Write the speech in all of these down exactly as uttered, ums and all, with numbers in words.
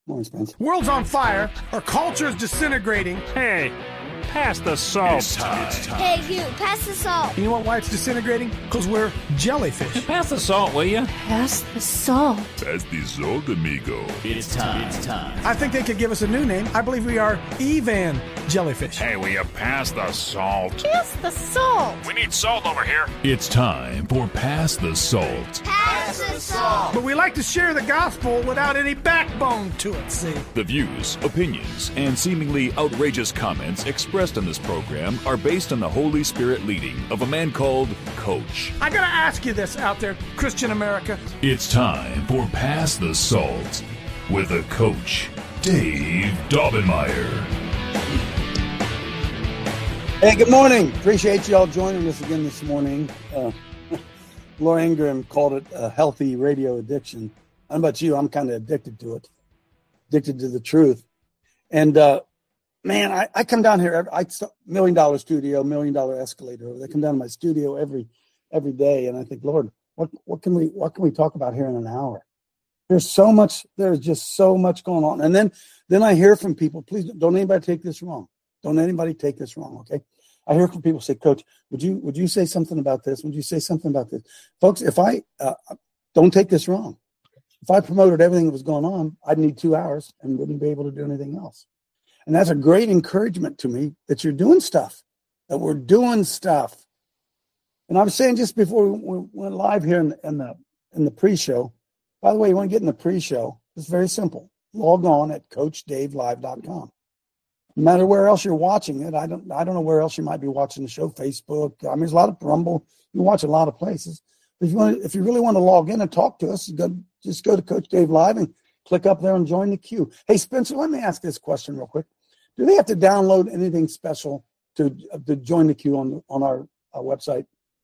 Morning, Spence. World's on fire. Our culture's disintegrating. Hey, pass the salt. It's time. It's time. Hey, Hugh, pass the salt. You know what, why it's disintegrating? Because we're jellyfish. Pass the salt, will you? Pass the salt. Pass the salt, amigo. It's time. It's time. I think they could give us a new name. I believe we are Evan jellyfish. Hey, will you pass the salt? Pass the salt. We need salt over here. It's time for Pass the Salt. Pass the salt. But we like to share the gospel without any backbone to it, see? The views, opinions, and seemingly outrageous comments expressed in this program are based on the Holy Spirit leading of a man called Coach. I gotta ask you this out there, Christian America. It's time for Pass the Salt with a Coach, Dave Daubenmire. Hey, good morning. Appreciate you all joining us again this morning. Uh, Laura Ingraham called it a healthy radio addiction. I don't know about you, I'm kind of addicted to it, addicted to the truth. And, uh, man, I, I come down here, every, I million dollar studio, million dollar escalator. They come down to my studio every every day, and I think, Lord, what what can we what can we talk about here in an hour? There's so much, there's just so much going on. And then then I hear from people, please don't anybody take this wrong. Don't anybody take this wrong, okay? I hear from people say, Coach, would you would you say something about this? Would you say something about this? Folks, if I, uh, don't take this wrong. If I promoted everything that was going on, I'd need two hours and wouldn't be able to do anything else. And that's a great encouragement to me that you're doing stuff, that we're doing stuff. And I was saying just before we went live here in the, in the, in the pre-show, by the way, you want to get in the pre-show, it's very simple. Log on at coach dave live dot com. No matter where else you're watching it, I don't I don't know where else you might be watching the show, Facebook. I mean, there's a lot of Rumble. You watch a lot of places. But if you want, if you really want to log in and talk to us, go, just go to Coach Dave Live and click up there and join the queue. Hey, Spencer, let me ask this question real quick. Do they have to download anything special to to join the queue on on our, our website?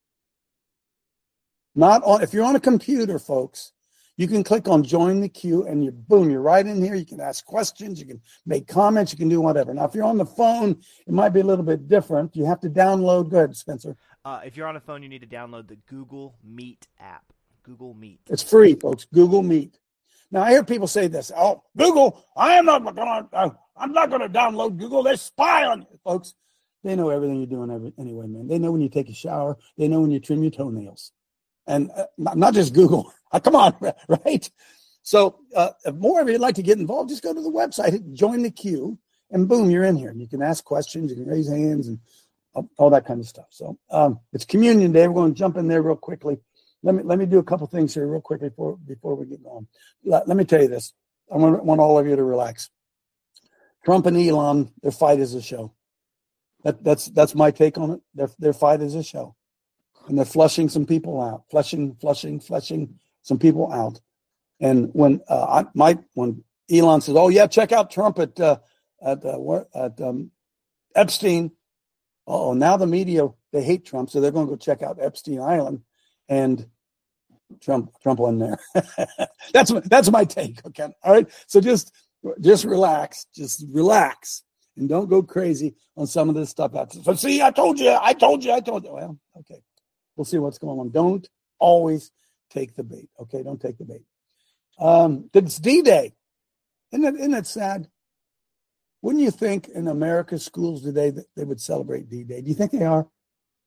Not on. If you're on a computer, folks, you can click on join the queue and you boom, you're right in here. You can ask questions, you can make comments, you can do whatever. Now, if you're on the phone, it might be a little bit different. You have to download. Go ahead, Spencer. Uh, if you're on a phone, you need to download the Google Meet app. Google Meet. It's free, folks. Google Meet. Now, I hear people say this. Oh, Google, I am not going to, I'm not going to download Google. They spy on you, folks. They know everything you're doing every, anyway, man. They know when you take a shower. They know when you trim your toenails. And uh, not just Google. Uh, come on, right? So uh, if more of you would like to get involved, just go to the website, join the queue, and boom, you're in here. You can ask questions, you can raise hands, and all, all that kind of stuff. So um, it's Communion Day. We're going to jump in there real quickly. Let me let me do a couple things here real quickly before before we get going. Let, let me tell you this. I want, want all of you to relax. Trump and Elon, their fight is a show. That, that's that's my take on it. Their their fight is a show. And they're flushing some people out, flushing, flushing, flushing some people out. And when uh, I, my when Elon says, "Oh yeah, check out Trump at uh, at uh, at um, Epstein," oh, now the media, they hate Trump, so they're going to go check out Epstein Island, and Trump Trump won there. that's that's my take. Okay, all right. So just just relax, just relax, and don't go crazy on some of this stuff. So see, I told you, I told you, I told you. Well, okay. We'll see what's going on. Don't always take the bait, okay? Don't take the bait. Um, it's D-Day. Isn't it, isn't it sad? Wouldn't you think in America's schools today that they would celebrate D-Day? Do you think they are?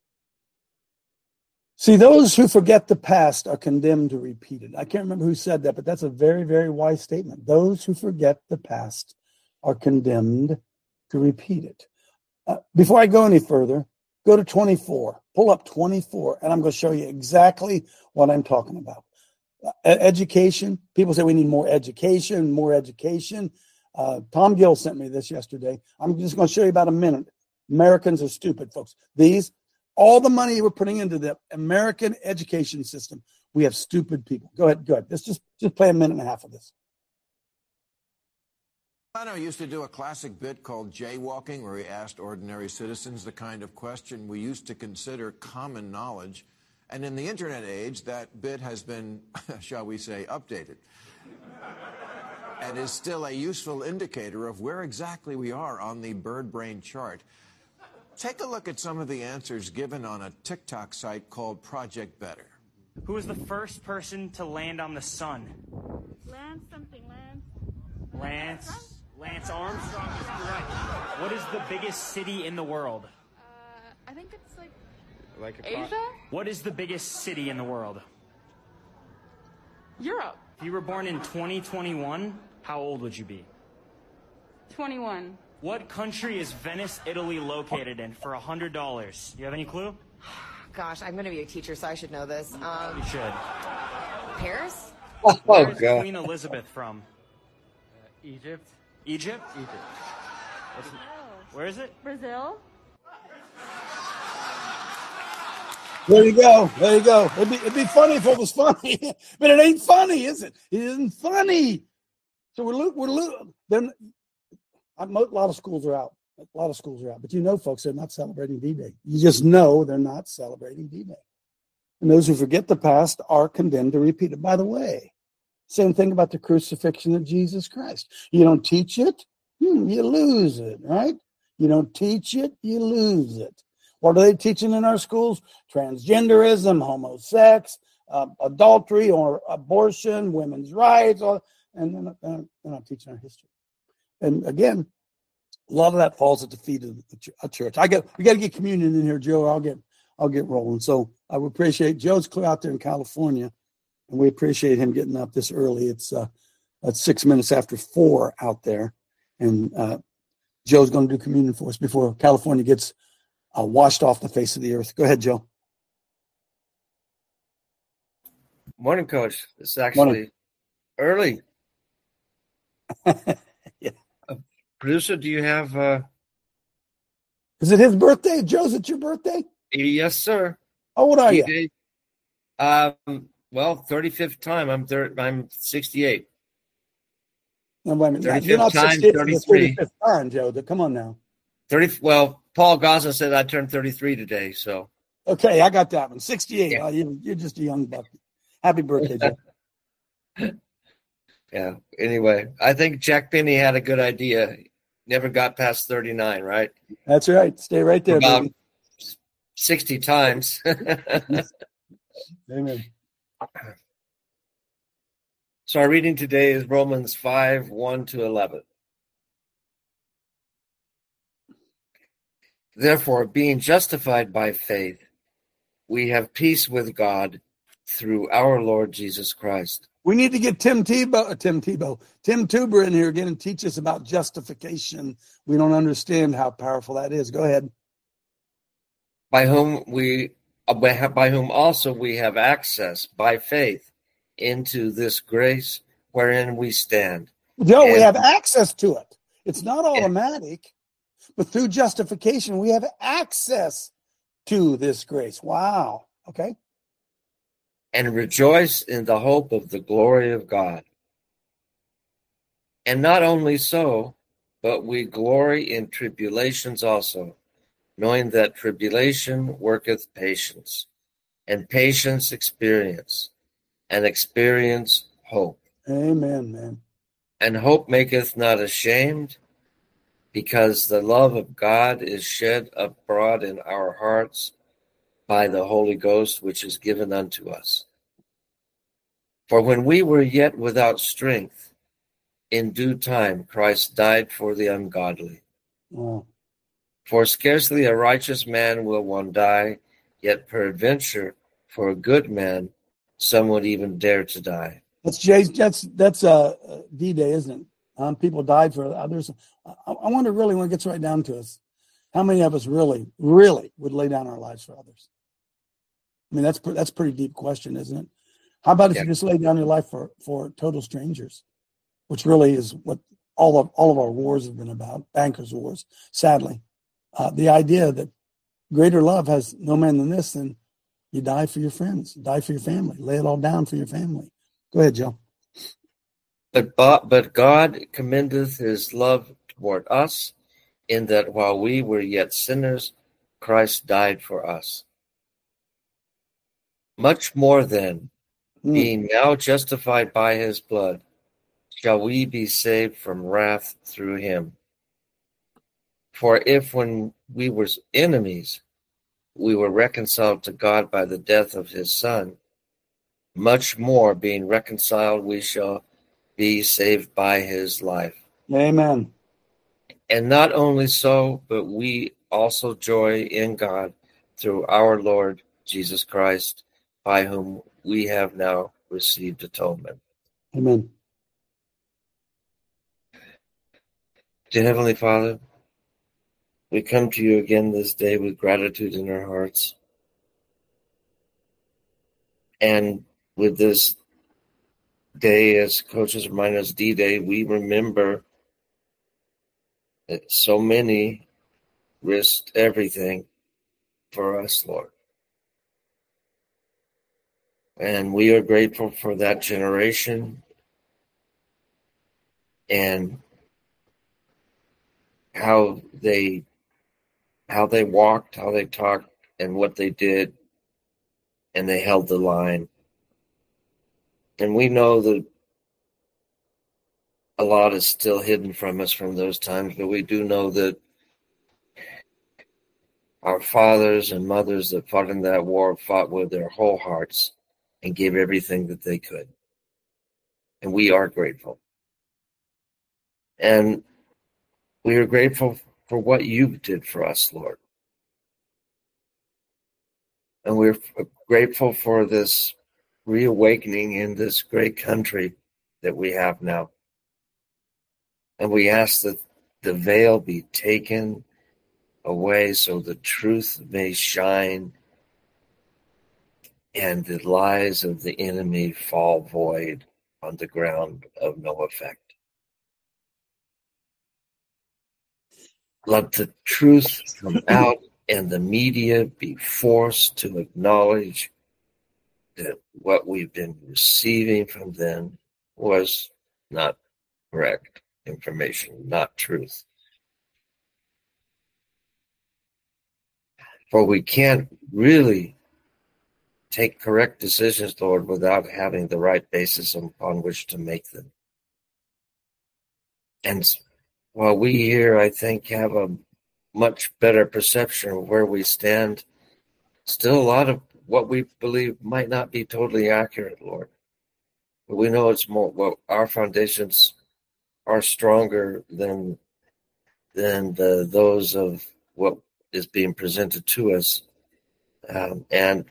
See, those who forget the past are condemned to repeat it. I can't remember who said that, but that's a very, very wise statement. Those who forget the past are condemned to repeat it. Uh, before I go any further, go to twenty-four. Pull up twenty-four, and I'm going to show you exactly what I'm talking about. Uh, education. People say we need more education, more education. Uh, Tom Gill sent me this yesterday. I'm just going to show you about a minute. Americans are stupid, folks. These, all the money we're putting into the American education system, we have stupid people. Go ahead, go ahead. Let's just, just play a minute and a half of this. Bono used to do a classic bit called Jaywalking, where he asked ordinary citizens the kind of question we used to consider common knowledge. And in the internet age, that bit has been, shall we say, updated. And is still a useful indicator of where exactly we are on the bird brain chart. Take a look at some of the answers given on a TikTok site called Project Better. Who was the first person to land on the sun? Land something, land. Lance. Lance Armstrong is correct. What is the biggest city in the world? Uh, I think it's like, Like Asia? What is the biggest city in the world? Europe. If you were born in twenty twenty-one, how old would you be? twenty-one. What country is Venice, Italy located in for one hundred dollars? Do you have any clue? Gosh, I'm going to be a teacher, so I should know this. Um, You should. Paris? Oh, Where is God. Queen Elizabeth from? Egypt. Egypt? Egypt. What's- Where is it? Brazil? There you go. There you go. It'd be, it'd be funny if it was funny, but it ain't funny, is it? It isn't funny. So we're lo- we're lo- then a lot of schools are out. A lot of schools are out, but you know, folks, they're not celebrating D-Day. You just know they're not celebrating D-Day. And those who forget the past are condemned to repeat it. By the way, same thing about the crucifixion of Jesus Christ. You don't teach it, hmm, you lose it, right? You don't teach it, you lose it. What are they teaching in our schools? Transgenderism, homosex, uh, adultery or abortion, women's rights, all, and they're not, they're not, they're not teaching our history. And again, a lot of that falls at the feet of the church. I get we got to get communion in here, Joe. Or I'll get I'll get rolling. So I would appreciate Joe's clear out there in California, and we appreciate him getting up this early. It's uh, it's six minutes after four out there, and uh, Joe's going to do communion for us before California gets uh, washed off the face of the earth. Go ahead, Joe. Morning, Coach. It's actually Morning. early. Yeah. Uh, producer, do you have? Uh... Is it his birthday? Joe's it your birthday? Yes, sir. How old are you? D-Day. Um. Well, thirty-fifth time. I'm thir- I'm sixty-eight. No, wait a minute. thirty-fifth You're not time, sixty-eight, you're thirty-three. thirty-fifth time, Joe. Come on now. Thirty. Well, Paul Gosling said I turned thirty-three today. So. Okay, I got that one. sixty-eight. Yeah. Oh, you, you're just a young buck. Happy birthday, Joe. Yeah. Anyway, I think Jack Penny had a good idea. Never got past thirty-nine, right? That's right. Stay right there, About baby. sixty times. Amen. So our reading today is Romans five, one to eleven. Therefore, being justified by faith, we have peace with God through our Lord Jesus Christ. We need to get Tim Tebow, uh, Tim Tebow, Tim Tuber in here again and teach us about justification. We don't understand how powerful that is. Go ahead. By whom we, uh, by whom also we have access by faith into this grace wherein we stand. Joe, And- we have access to it. It's not automatic, but through justification, we have access to this grace. Wow. Okay. And rejoice in the hope of the glory of God. And not only so, but we glory in tribulations also, knowing that tribulation worketh patience, and patience experience, and experience hope. Amen, man. And hope maketh not ashamed, because the love of God is shed abroad in our hearts by the Holy Ghost, which is given unto us. For when we were yet without strength, in due time Christ died for the ungodly. Wow. For scarcely a righteous man will one die, yet peradventure for a good man some would even dare to die. That's Jay's. That's that's uh, D-Day, isn't it? Um, people died for others. I, I wonder really when it gets right down to us, how many of us really, really would lay down our lives for others? I mean, that's that's a pretty deep question, isn't it? How about if Yeah. you just lay down your life for, for total strangers, which really is what all of all of our wars have been about, bankers' wars, sadly. Uh, the idea that greater love has no man than this, and you die for your friends, die for your family, lay it all down for your family. Go ahead, Joe. But, but God commendeth his love toward us, in that while we were yet sinners, Christ died for us. Much more then, Mm. being now justified by his blood, shall we be saved from wrath through him. For if when we were enemies, we were reconciled to God by the death of his Son, much more being reconciled we shall be saved by his life. Amen. And not only so, but we also joy in God through our Lord Jesus Christ, by whom we have now received atonement. Amen. Dear Heavenly Father, we come to you again this day with gratitude in our hearts. And with this day, as coaches remind us, D-Day, we remember that so many risked everything for us, Lord. And we are grateful for that generation and how they how they walked, how they talked, and what they did, and they held the line. And we know that a lot is still hidden from us from those times, but we do know that our fathers and mothers that fought in that war fought with their whole hearts and gave everything that they could. And we are grateful. And we are grateful for what you did for us, Lord. And we're grateful for this reawakening in this great country that we have now. And we ask that the veil be taken away so the truth may shine and the lies of the enemy fall void on the ground of no effect. Let the truth come out and the media be forced to acknowledge that what we've been receiving from them was not correct information, not truth. For we can't really take correct decisions, Lord, without having the right basis upon which to make them. And while we here, I think, have a much better perception of where we stand, still a lot of what we believe might not be totally accurate, Lord. But we know it's more, well, our foundations are stronger than, than the, those of what is being presented to us. Um, and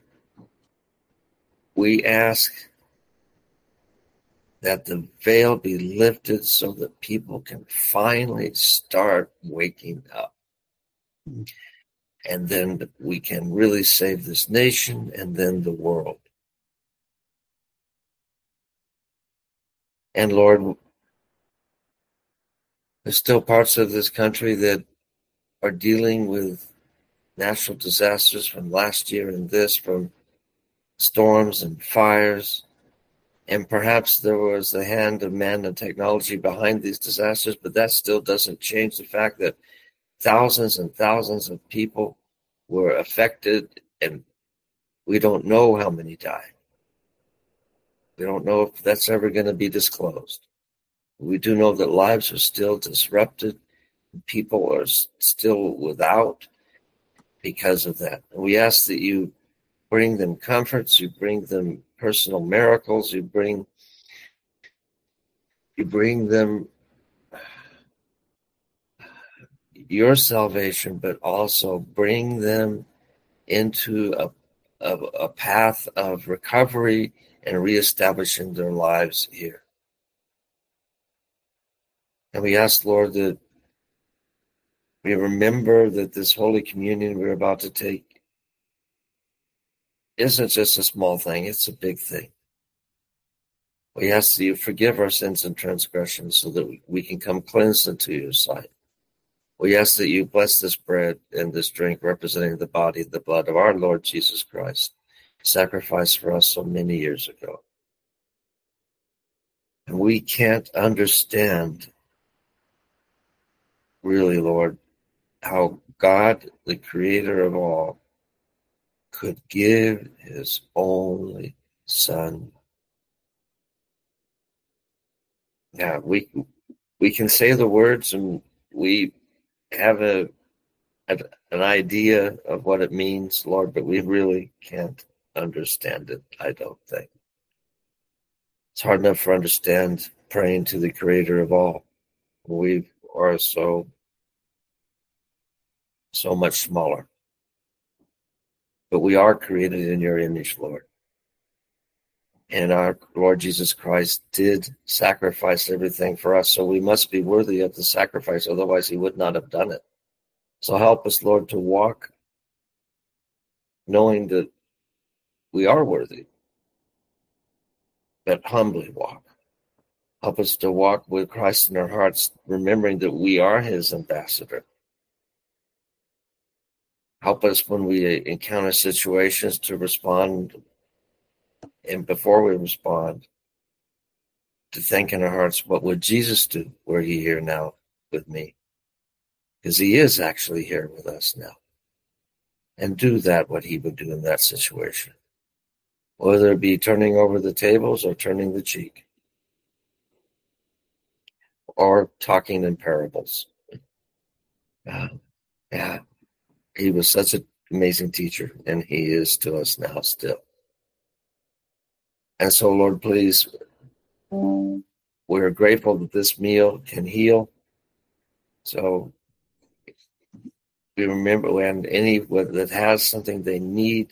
we ask that the veil be lifted so that people can finally start waking up. And then we can really save this nation and then the world. And Lord, there's still parts of this country that are dealing with natural disasters from last year and this, from storms and fires. And perhaps there was the hand of man and technology behind these disasters, but that still doesn't change the fact that thousands and thousands of people were affected, and we don't know how many died. We don't know if that's ever going to be disclosed. We do know that lives are still disrupted. People are still without because of that. And we ask that you bring them comforts, you bring them personal miracles, you bring you bring them your salvation, but also bring them into a, a, a path of recovery and reestablishing their lives here. And we ask, Lord, that we remember that this Holy Communion we're about to take isn't just a small thing, it's a big thing. We ask that you forgive our sins and transgressions so that we can come cleansed into your sight. We ask that you bless this bread and this drink representing the body and the blood of our Lord Jesus Christ, sacrificed for us so many years ago. And we can't understand, really, Lord, how God, the creator of all, could give his only son. Now, we we can say the words and we have a, a an idea of what it means, Lord, but we really can't understand it, I don't think. It's hard enough to understand praying to the creator of all. We are so, so much smaller. But we are created in your image, Lord. And our Lord Jesus Christ did sacrifice everything for us, so we must be worthy of the sacrifice, otherwise he would not have done it. So help us, Lord, to walk knowing that we are worthy, but humbly walk. Help us to walk with Christ in our hearts, remembering that we are his ambassador. Help us when we encounter situations to respond, and before we respond, to think in our hearts, what would Jesus do were he here now with me? Because he is actually here with us now. And do that, what he would do in that situation. Whether it be turning over the tables or turning the cheek. Or talking in parables. Uh, yeah. He was such an amazing teacher, and he is to us now still. And so, Lord, please, we're grateful that this meal can heal. So we remember when anyone that has something they need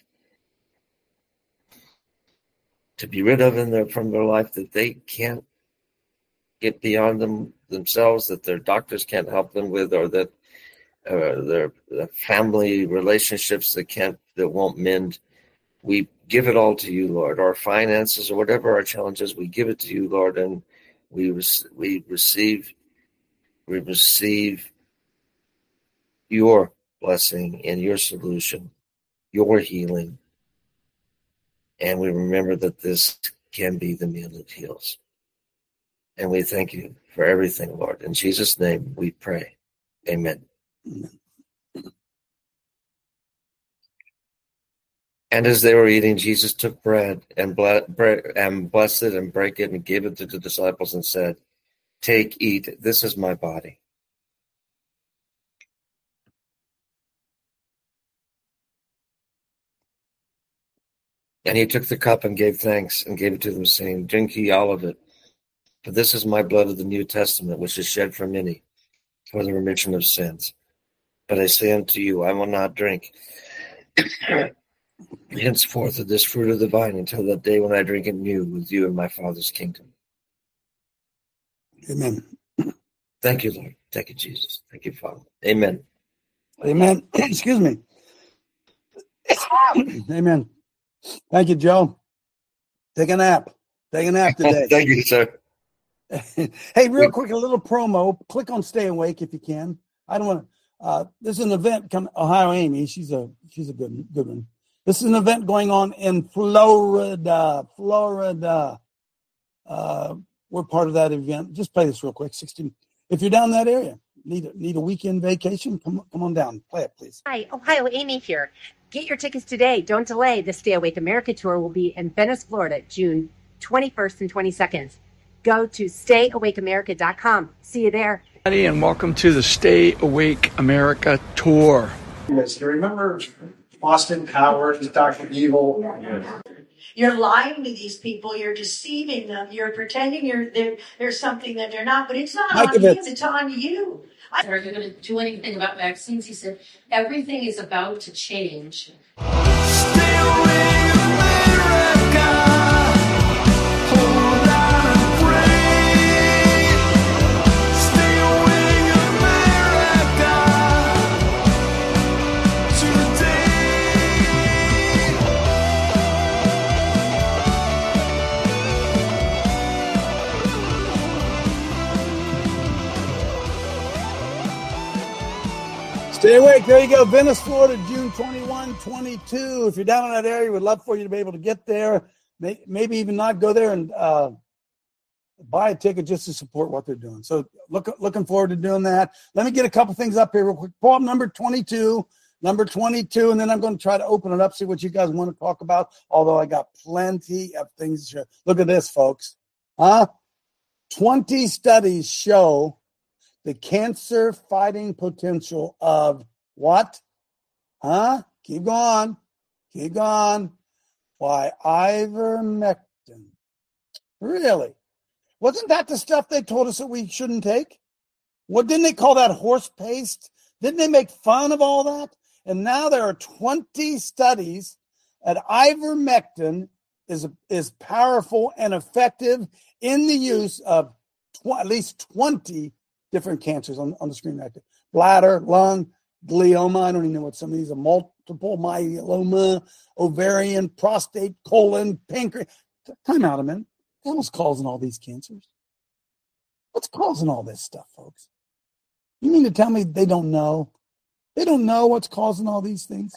to be rid of in their from their life that they can't get beyond them themselves, that their doctors can't help them with, or that uh, their, their family relationships that can't that won't mend. We give it all to you, Lord. Our finances or whatever our challenges, we give it to you, Lord, and we re- we receive we receive your blessing and your solution, your healing. And we remember that this can be the meal that heals. And we thank you for everything, Lord. In Jesus' name we pray. Amen. And as they were eating, Jesus took bread and, ble- bread and blessed it and broke it and gave it to the disciples and said, "Take, eat, this is my body." And he took the cup and gave thanks and gave it to them, saying, "Drink ye all of it, for this is my blood of the New Testament, which is shed for many for the remission of sins. But I say unto you, I will not drink henceforth of this fruit of the vine until that day when I drink it new with you in my Father's kingdom." Amen. Thank you, Lord. Thank you, Jesus. Thank you, Father. Amen. Amen. Excuse me. Amen. Thank you, Joe. Take a nap. Take a nap today. Thank you, sir. Hey, real quick, a little promo. Click on Stay Awake if you can. I don't want to. Uh, there's an event coming. Ohio Amy, she's a she's a good good one. This is an event going on in Florida. Florida. Uh, we're part of that event. Just play this real quick. sixteen. If you're down that area, need a, need a weekend vacation, come come on down. Play it, please. Hi, Ohio Amy here. Get your tickets today. Don't delay. The Stay Awake America Tour will be in Venice, Florida, June twenty-first and twenty-second. Go to stay awake america dot com. See you there. And welcome to the Stay Awake America Tour. Yes, you remember Austin Powers, Doctor Evil? Yes. You're lying to these people. You're deceiving them. You're pretending you're they're, they're something that they're not. But it's not Mike on him. Evans. It's on you. I- Are you going to do anything about vaccines? He said, everything is about to change. Stay awake. There you go. Venice, Florida, June twenty-first, twenty-two. If you're down in that area, we'd love for you to be able to get there. Maybe even not go there and uh, buy a ticket just to support what they're doing. So look, looking forward to doing that. Let me get a couple things up here real quick. Pull up number twenty-two, number twenty-two, and then I'm going to try to open it up, see what you guys want to talk about, although I got plenty of things to show. Look at this, folks. Huh? twenty studies show the cancer-fighting potential of what? Huh? Keep going. Keep going. Why, ivermectin. Really? Wasn't that the stuff they told us that we shouldn't take? What didn't they call that horse paste? Didn't they make fun of all that? And now there are twenty studies that ivermectin is is powerful and effective in the use of tw- at least twenty different cancers on, on the screen right there. Bladder, lung, glioma. I don't even know what some of these are. Multiple myeloma, ovarian, prostate, colon, pancreas. Time out a minute. What was causing all these cancers? What's causing all this stuff, folks? You mean to tell me they don't know? They don't know what's causing all these things?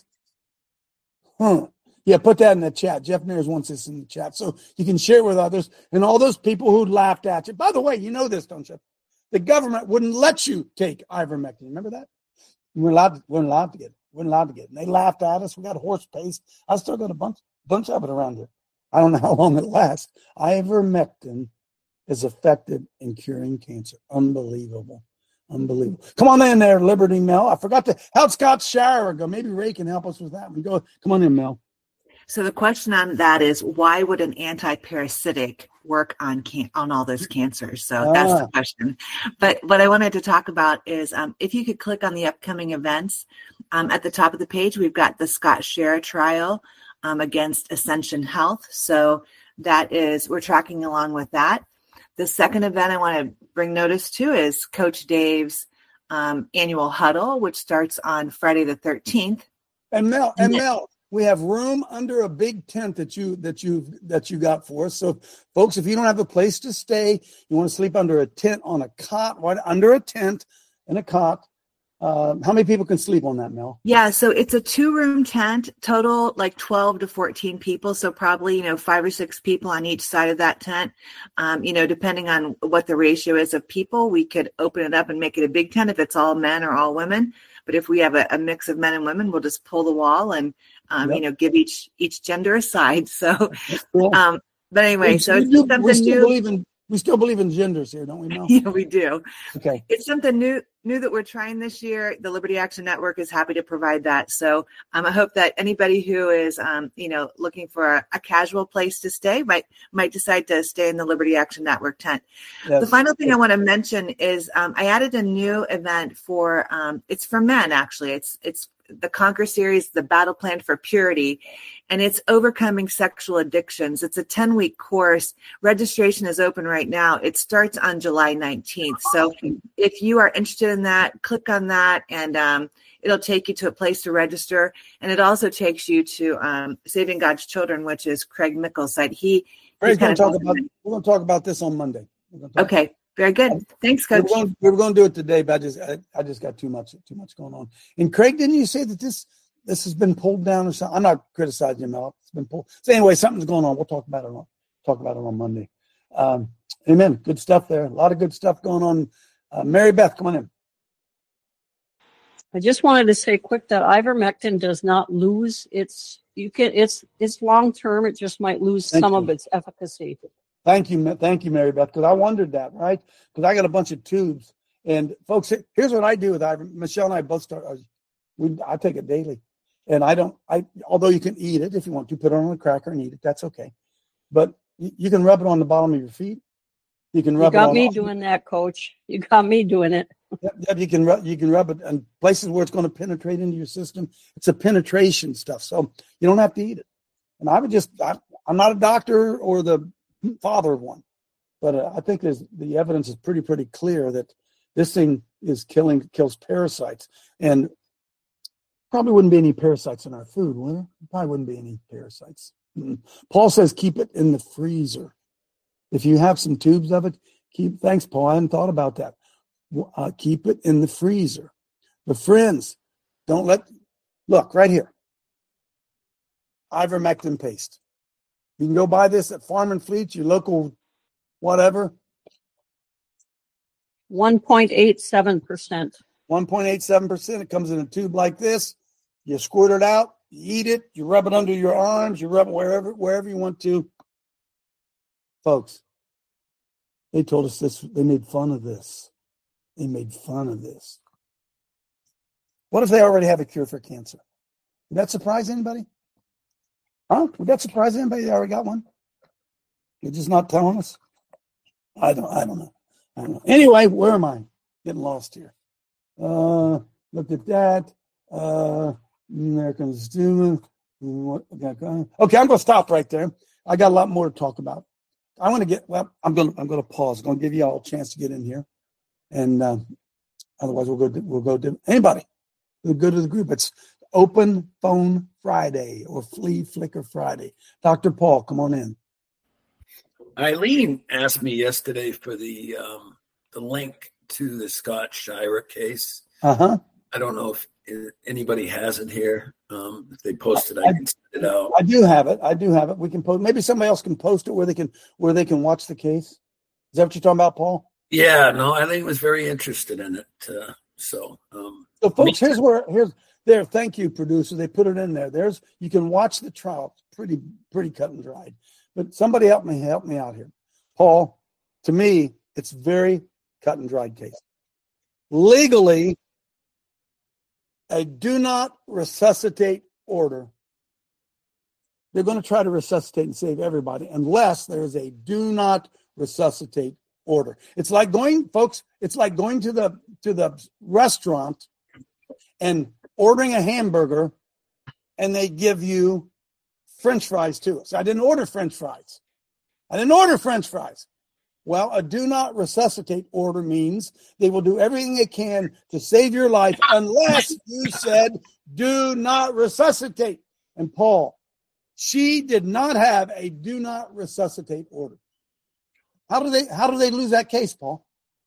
Huh. Yeah, put that in the chat. Jeff Mears wants this in the chat so you can share with others and all those people who laughed at you. By the way, you know this, don't you? The government wouldn't let you take ivermectin. Remember that? We weren't allowed to, we weren't allowed to get it. We weren't allowed to get it. And they laughed at us. We got horse paste. I still got a bunch, bunch of it around here. I don't know how long it lasts. Ivermectin is effective in curing cancer. Unbelievable. Unbelievable. Come on in there, Liberty Mel. I forgot to help Scott Shower go. Maybe Ray can help us with that. We go. Come on in, Mel. So the question on that is, why would an anti-parasitic work on can- on all those cancers? So that's Ah. the question. But what I wanted to talk about is, um, if you could click on the upcoming events, um, at the top of the page, we've got the Scott Scherer trial um, against Ascension Health. So that is, we're tracking along with that. The second event I want to bring notice to is Coach Dave's um, annual huddle, which starts on Friday the thirteenth. And Mel, and Mel, we have room under a big tent that you that you that you got for us. So, folks, if you don't have a place to stay, you want to sleep under a tent on a cot, right under a tent and a cot. Uh, how many people can sleep on that, Mel? Yeah, so it's a two-room tent, total like twelve to fourteen people. So probably, you know, five or six people on each side of that tent. Um, you know, depending on what the ratio is of people, we could open it up and make it a big tent if it's all men or all women. But if we have a, a mix of men and women, we'll just pull the wall and, um, Yep. you know, give each each gender a side. So, Cool. um, but anyway, we, so we it's do- something we still new. believe in we still believe in genders here, don't we, Mel? Yeah, we do. Okay. It's something new new that we're trying this year. The Liberty Action Network is happy to provide that. So um, I hope that anybody who is, um, you know, looking for a, a casual place to stay might might decide to stay in the Liberty Action Network tent. Yes. The final thing I want to mention is um, I added a new event for, um, it's for men, actually. It's it's the Conquer series, the Battle Plan for Purity, and it's overcoming sexual addictions. It's a ten-week course. Registration is open right now. It starts on July nineteenth. So if you are interested in that, click on that, and um, it'll take you to a place to register. And it also takes you to um, Saving God's Children, which is Craig Mickle's site. He, We're he's going kind to of talk about we're going to talk about this on Monday. We're gonna talk- okay. Very good. Thanks, We Coach. were, going, we were going to do it today, but I just I, I just got too much too much going on. And Craig, didn't you say that this this has been pulled down or something? I'm not criticizing you, Mel. It's been pulled. So anyway, something's going on. We'll talk about it on talk about it on Monday. Um, amen. Good stuff there. A lot of good stuff going on. Uh, Mary Beth, come on in. I just wanted to say quick that ivermectin does not lose its you can it's it's long term. It just might lose Thank some you. of its efficacy. Thank you, Ma- thank you, Mary Beth, because I wondered that, right? Because I got a bunch of tubes, and folks, here- here's what I do with ivermectin. Michelle and I both start. uh, We I take it daily, and I don't. I although you can eat it if you want to, put it on a cracker and eat it. That's okay, but you, you can rub it on the bottom of your feet. You can You rub it got on. me doing that, Coach. You got me doing it. Yep, yep, you can rub you can rub it in places where it's going to penetrate into your system. It's a penetration stuff, so you don't have to eat it. And I would just I, I'm not a doctor or the father of one, but uh, I think there's the evidence is pretty pretty clear that this thing is killing kills parasites, and probably wouldn't be any parasites in our food, would there? Probably wouldn't be any parasites. Mm. Paul says keep it in the freezer. If you have some tubes of it, keep. Thanks, Paul. I hadn't thought about that. Uh, keep it in the freezer. But friends, don't let, look right here. Ivermectin paste. You can go buy this at Farm and Fleet, your local whatever. one point eight seven percent. one point eight seven percent. It comes in a tube like this. You squirt it out, you eat it, you rub it under your arms, you rub it wherever, wherever you want to. Folks, they told us this, they made fun of this. They made fun of this. What if they already have a cure for cancer? Would that surprise anybody? Huh? Would that surprise anybody? They already got one? They're just not telling us. I don't. I don't know. I don't know. Anyway, where am I? Getting lost here. Uh, look at that. Uh, American student. Okay, I'm going to stop right there. I got a lot more to talk about. I want to get. Well, I'm going. I'm going to pause. I'm going to give you all a chance to get in here, and uh, otherwise we'll go. We'll go to anybody. We'll go to the group. It's Open Phone Friday or Flea Flicker Friday. Doctor Paul, come on in. Eileen asked me yesterday for the um, the link to the Scott Shira case. Uh huh. I don't know if anybody has it here. Um, if they posted, I, I can send it out. I do have it. I do have it. We can post. Maybe somebody else can post it where they can where they can watch the case. Is that what you're talking about, Paul? Yeah. No, Eileen was very interested in it. Uh, so, um, so folks, here's where here's there. Thank you, producer. They put it in there. There's you can watch the trial. It's pretty pretty cut and dried. But somebody help me help me out here, Paul. To me, it's very cut and dried case. Legally, a do not resuscitate order. They're going to try to resuscitate and save everybody unless there is a do not resuscitate order. It's like going, folks, it's like going to the to the restaurant and ordering a hamburger and they give you French fries too. So I didn't order French fries. I didn't order French fries. Well, a do not resuscitate order means they will do everything they can to save your life unless you said do not resuscitate. And Paul, she did not have a do not resuscitate order. How do they how do they lose that case, Paul?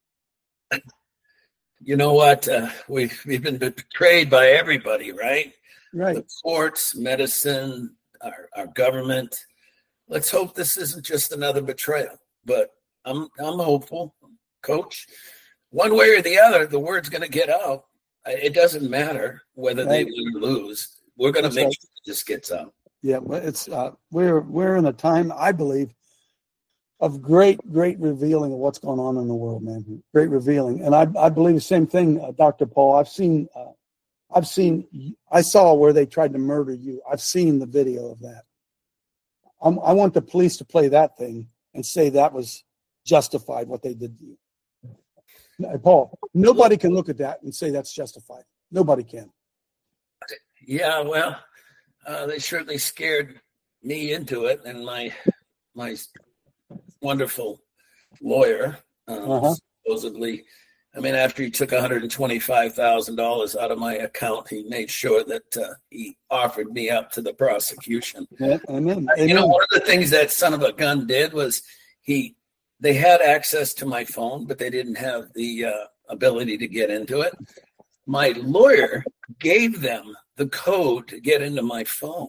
You know what? Uh, we we've been betrayed by everybody, right? Right. The courts, medicine, our, our government. Let's hope this isn't just another betrayal. But I'm I'm hopeful, Coach. One way or the other, the word's going to get out. It doesn't matter whether Right. they win or lose. We're going to That's make right. sure it just gets out. Yeah, well, it's uh, we're we're in a time, I believe, of great, great revealing of what's going on in the world, man. Great revealing, and I I believe the same thing, uh, Doctor Paul. I've seen, uh, I've seen, I saw where they tried to murder you. I've seen the video of that. I'm, I want the police to play that thing and say that was justified what they did to you, Now, Paul. Nobody can look at that and say that's justified. Nobody can. Yeah, well, uh, they certainly scared me into it, and my my wonderful lawyer uh, Uh-huh. supposedly. I mean, after he took one hundred twenty-five thousand dollars out of my account, he made sure that uh, he offered me up to the prosecution. Yeah, amen. Uh, You know, Amen. one of the things that son of a gun did was he they had access to my phone, but they didn't have the uh, ability to get into it. My lawyer gave them the code to get into my phone.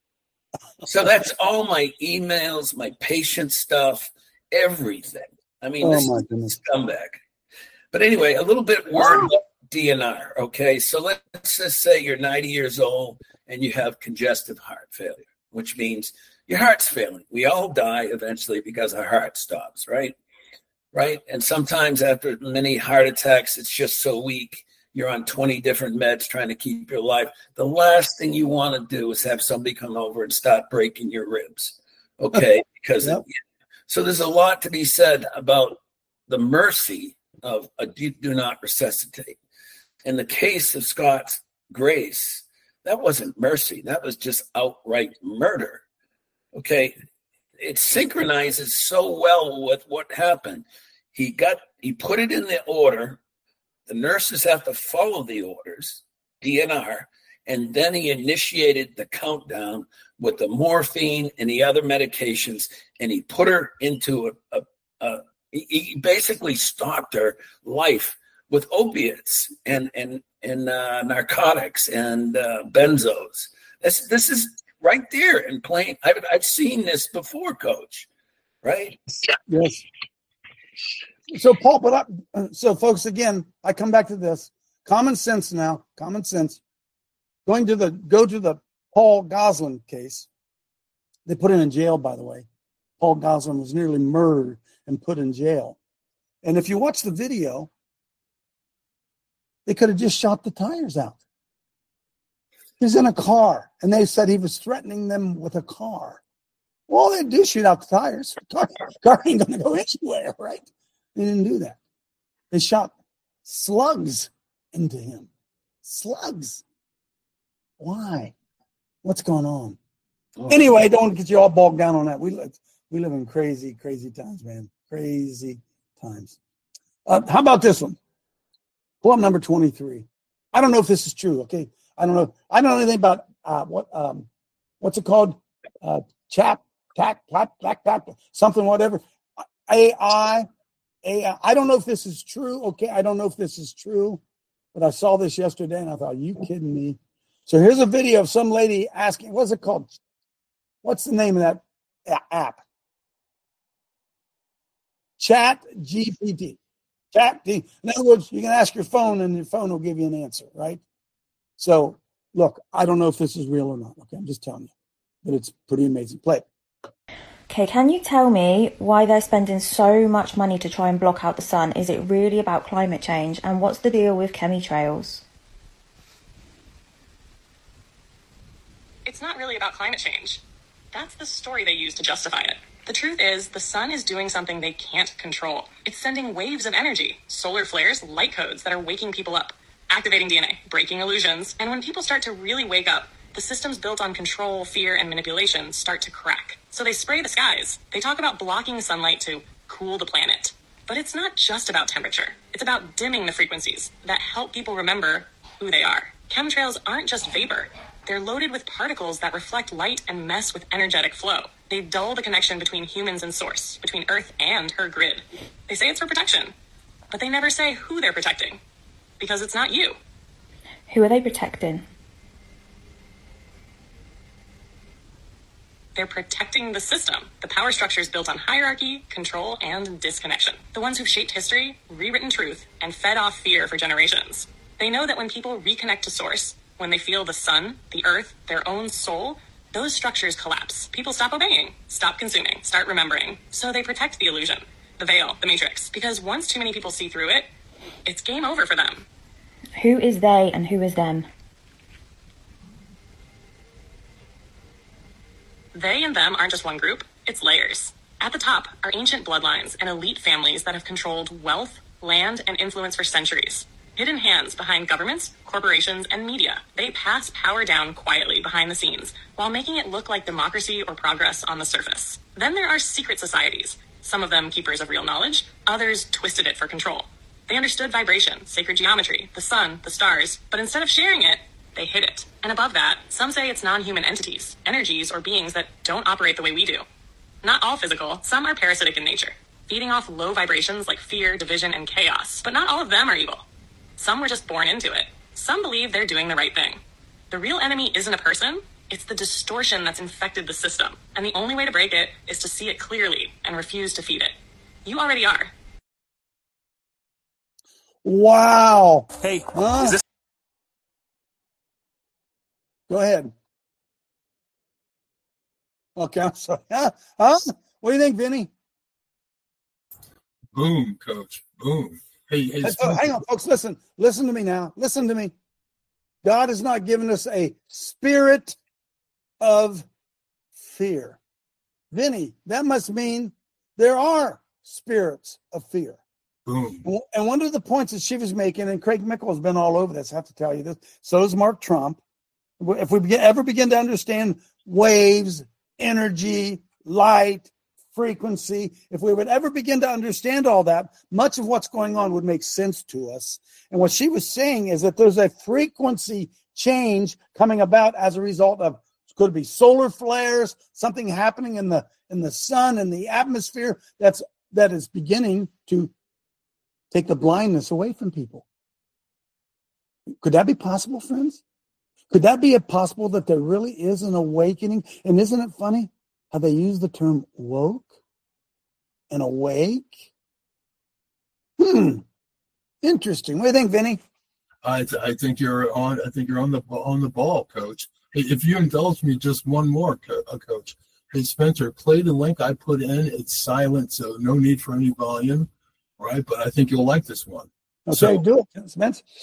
So that's all my emails, my patient stuff, everything. I mean, Oh, this my is goodness. a scumbag. But anyway, a little bit word about D N R. Okay, so let's just say you're ninety years old and you have congestive heart failure, which means your heart's failing. We all die eventually because our heart stops, right? Right? And sometimes after many heart attacks, it's just so weak. You're on twenty different meds trying to keep your life. The last thing you want to do is have somebody come over and start breaking your ribs. Okay? Because Yep. so there's a lot to be said about the mercy of a do, do not resuscitate. In the case of Scott's Grace, that wasn't mercy. That was just outright murder. Okay? It synchronizes so well with what happened. He got he put it in the order. The nurses have to follow the orders, D N R, and then he initiated the countdown with the morphine and the other medications, and he put her into a, a, a he, he basically stopped her life with opiates and and and uh, narcotics and uh, benzos. This this is right there in plain. I've I've seen this before, Coach. Right? Yes. So, Paul, but I, so folks, again, I come back to this common sense now. Common sense. Going to the go to the Paul Goslin case. They put him in jail, by the way. Paul Goslin was nearly murdered and put in jail. And if you watch the video, they could have just shot the tires out. He's in a car, and they said he was threatening them with a car. Well, they do shoot out the tires. Car, car ain't going to go anywhere, right? They didn't do that. They shot slugs into him. Slugs. Why? What's going on? Oh. Anyway, don't get you all bogged down on that. We live, we live in crazy, crazy times, man. Crazy times. Uh, how about this one? Pull up number twenty-three. I don't know if this is true, okay? I don't know. I don't know anything about uh, what um, what's it called? Uh, chap, tack, tack, tack, tack, something, whatever. A I, A I. I don't know if this is true, okay? I don't know if this is true, but I saw this yesterday and I thought, are you kidding me? So here's a video of some lady asking, what's it called? What's the name of that app? Chat G P T. Chat G P T. In other words, you can ask your phone and your phone will give you an answer, right? So, look, I don't know if this is real or not. Okay, I'm just telling you. But it's pretty amazing. Play. Okay, can you tell me why they're spending so much money to try and block out the sun? Is it really about climate change? And what's the deal with chemtrails? It's not really about climate change. That's the story they use to justify it. The truth is, the sun is doing something they can't control. It's sending waves of energy, solar flares, light codes that are waking people up, activating D N A, breaking illusions, and when people start to really wake up, the systems built on control, fear, and manipulation start to crack. So they spray the skies. They talk about blocking sunlight to cool the planet. But it's not just about temperature. It's about dimming the frequencies that help people remember who they are. Chemtrails aren't just vapor. They're loaded with particles that reflect light and mess with energetic flow. They dull the connection between humans and source, between Earth and her grid. They say it's for protection, but they never say who they're protecting, because it's not you. Who are they protecting? They're protecting the system, the power structures built on hierarchy, control, and disconnection. The ones who've shaped history, rewritten truth, and fed off fear for generations. They know that when people reconnect to source, when they feel the sun, the earth, their own soul, those structures collapse. People stop obeying, stop consuming, start remembering. So they protect the illusion, the veil, the matrix, because once too many people see through it, it's game over for them. Who is they and who is them? They and them aren't just one group, it's layers. At the top are ancient bloodlines and elite families that have controlled wealth, land, and influence for centuries. Hidden hands behind governments, corporations, and media. They pass power down quietly behind the scenes while making it look like democracy or progress on the surface. Then there are secret societies, some of them keepers of real knowledge, others twisted it for control. They understood vibration, sacred geometry, the sun, the stars, but instead of sharing it, they hid it. And above that, some say it's non-human entities, energies, or beings that don't operate the way we do. Not all physical, some are parasitic in nature, feeding off low vibrations like fear, division, and chaos. But not all of them are evil. Some were just born into it. Some believe they're doing the right thing. The real enemy isn't a person, it's the distortion that's infected the system. And the only way to break it is to see it clearly and refuse to feed it. You already are. Wow. Hey, huh? is this... Go ahead. Okay, I'm sorry. Huh? huh? What do you think, Vinny? Boom, Coach. Boom. Hey, hey, oh, hang on, folks. Listen. Listen to me now. Listen to me. God has not given us a spirit of fear. Vinny, that must mean there are spirits of fear. Boom. And one of the points that she was making, and Craig Mickle has been all over this, I have to tell you this, so is Mark Trump. If we ever begin to understand waves, energy, light, frequency, if we would ever begin to understand all that, much of what's going on would make sense to us. And what she was saying is that there's a frequency change coming about as a result of, it could be solar flares, something happening in the in the sun and the atmosphere that's that is beginning to take the blindness away from people. Could that be possible, friends? Could that be possible that there really is an awakening? And isn't it funny how they use the term woke and awake? Hmm. Interesting. What do you think, Vinny? I th- I think you're on. I think you're on the on the ball, Coach. Hey, if you indulge me, just one more, co- uh, Coach. Hey, Spencer, play the link I put in. It's silent, so no need for any volume, right? But I think you'll like this one. Okay, so, do it, Spence.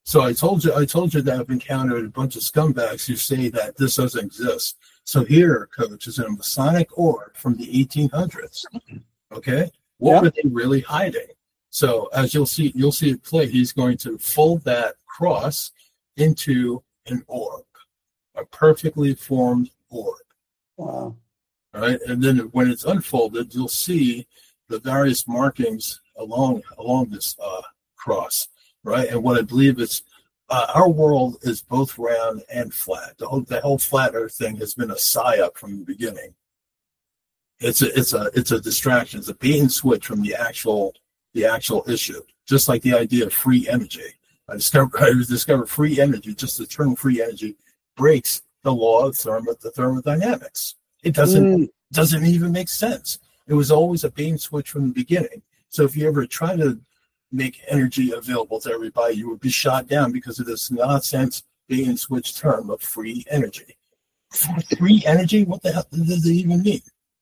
So I told you, I told you that I've encountered a bunch of scumbags who say that this doesn't exist. So here, Coach, is a Masonic orb from the eighteen hundreds. Okay, what Yeah. were they really hiding? So as you'll see, you'll see it play. He's going to fold that cross into an orb, a perfectly formed orb. Wow. All right, and then when it's unfolded, you'll see the various markings along along this uh, cross. Right, and what I believe is uh, our world is both round and flat. The whole the whole flat Earth thing has been a psyop from the beginning. It's a it's a it's a distraction. It's a bait and switch from the actual the actual issue. Just like the idea of free energy. I discovered I discovered free energy. Just the term free energy breaks the law of thermo, the thermodynamics. It doesn't Mm. doesn't even make sense. It was always a bait and switch from the beginning. So if you ever try to make energy available to everybody, you would be shot down because of this nonsense bait and switch term of free energy. Free energy? What the hell does it even mean?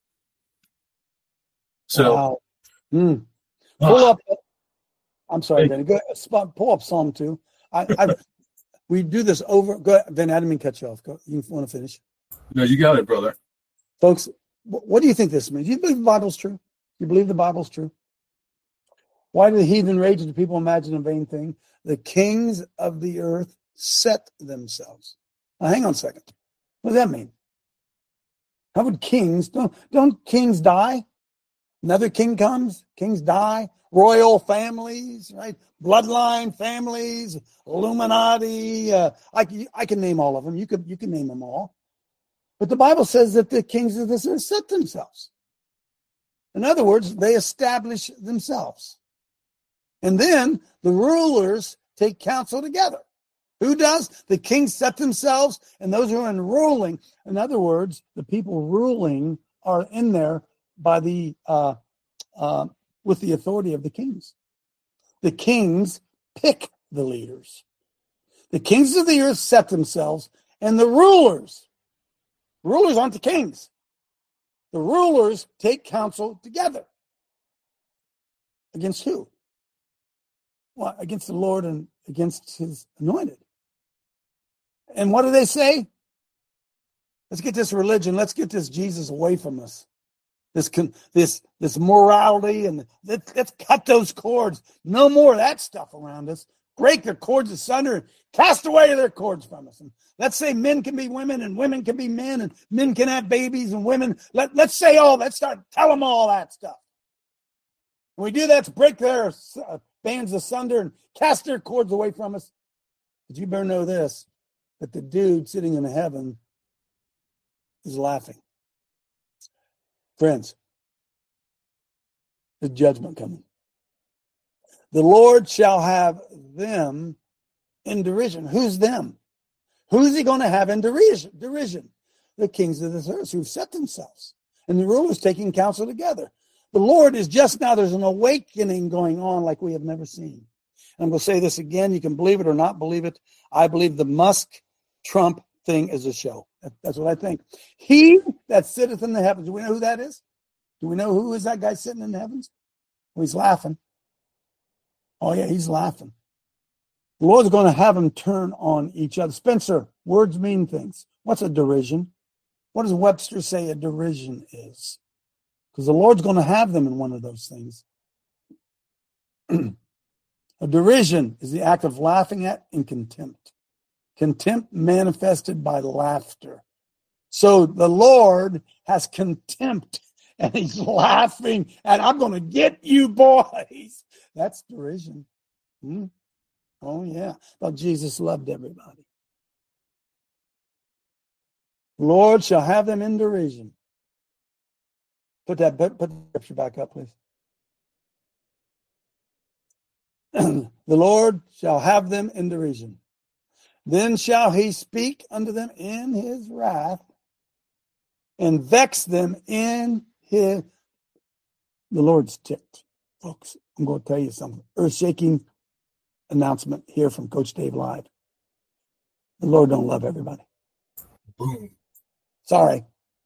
So, Wow. Mm. Pull up. I'm sorry, Benny. Go ahead. Spot- Pull up Psalm two. I, I we do this over. Go ahead, Ben. I didn't mean to cut you off. Go, you want to finish, no, you got it, brother. folks? wh- What do you think this means? Do you believe the Bible's true? You believe the Bible's true? Why do the heathen rage and the people imagine a vain thing? The kings of the earth set themselves. Now, hang on a second. What does that mean? How would kings, don't, don't kings die? Another king comes, kings die, royal families, right? Bloodline families, Illuminati. Uh, I, can- I can name all of them. You could, you can name them all. But the Bible says that the kings of this earth set themselves. In other words, they establish themselves. And then the rulers take counsel together. Who does? The kings set themselves, and those who are in ruling. In other words, the people ruling are in there by the uh, uh, with the authority of the kings. The kings pick the leaders. The kings of the earth set themselves, and the rulers, rulers aren't the kings. The rulers take counsel together. Against who? Well, against the Lord and against his anointed. And what do they say? Let's get this religion, let's get this Jesus away from us. This con- this this morality, and let's, let's cut those cords. No more of that stuff around us. Break their cords asunder and cast away their cords from us. And let's say men can be women and women can be men and men can have babies and women. Let, let's say all, let's start, tell them all that stuff. When we do that, to break their uh, bands asunder and cast their cords away from us. But you better know this, that the dude sitting in heaven is laughing. Friends, the judgment coming. The Lord shall have them in derision. Who's them? Who's he going to have in derision? Derision. The kings of this earth who've set themselves. And the rulers taking counsel together. The Lord is just now, there's an awakening going on like we have never seen. And I'm going to say this again. You can believe it or not believe it. I believe the Musk-Trump thing is a show. That, that's what I think. He that sitteth in the heavens. Do we know who that is? Do we know who is that guy sitting in the heavens? Well, he's laughing. Oh, yeah, he's laughing. The Lord's going to have them turn on each other. Spencer, words mean things. What's a derision? What does Webster say a derision is? Because the Lord's going to have them in one of those things. A derision is the act of laughing at in contempt. Contempt manifested by laughter. So the Lord has contempt and he's laughing and I'm going to get you boys. That's derision. Hmm? Oh, yeah. But Jesus loved everybody. Lord shall have them in derision. Put that put the scripture back up, please. The Lord shall have them in derision. Then shall he speak unto them in his wrath and vex them in his... The Lord's ticked. Folks, I'm going to tell you something. Earth-shaking announcement here from Coach Dave Live. The Lord don't love everybody. Boom. Sorry.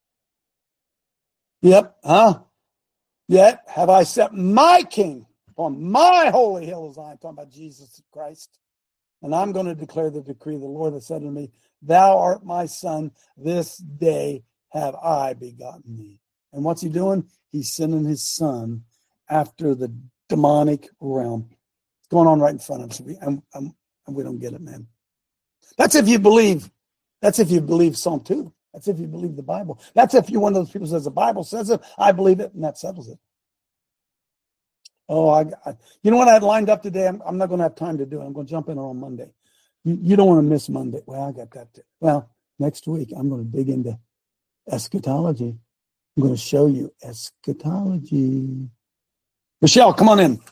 Yep, huh? Yet have I set my king upon my holy hill of Zion. Talking about Jesus Christ. and I'm going to declare the decree of the Lord that said to me, thou art my son, this day have I begotten thee. And what's he doing? He's sending his son after the demonic realm. It's going on right in front of us, and, and, and we don't get it, man. That's if you believe. That's if you believe Psalm two. That's if you believe the Bible. That's if you're one of those people who says the Bible says it, I believe it, and that settles it. Oh, I, I you know what I had lined up today? I'm, I'm not going to have time to do it. I'm going to jump in on Monday. You, you don't want to miss Monday. Well, I got that too. Well, next week, I'm going to dig into eschatology. I'm going to show you eschatology. Michelle, come on in.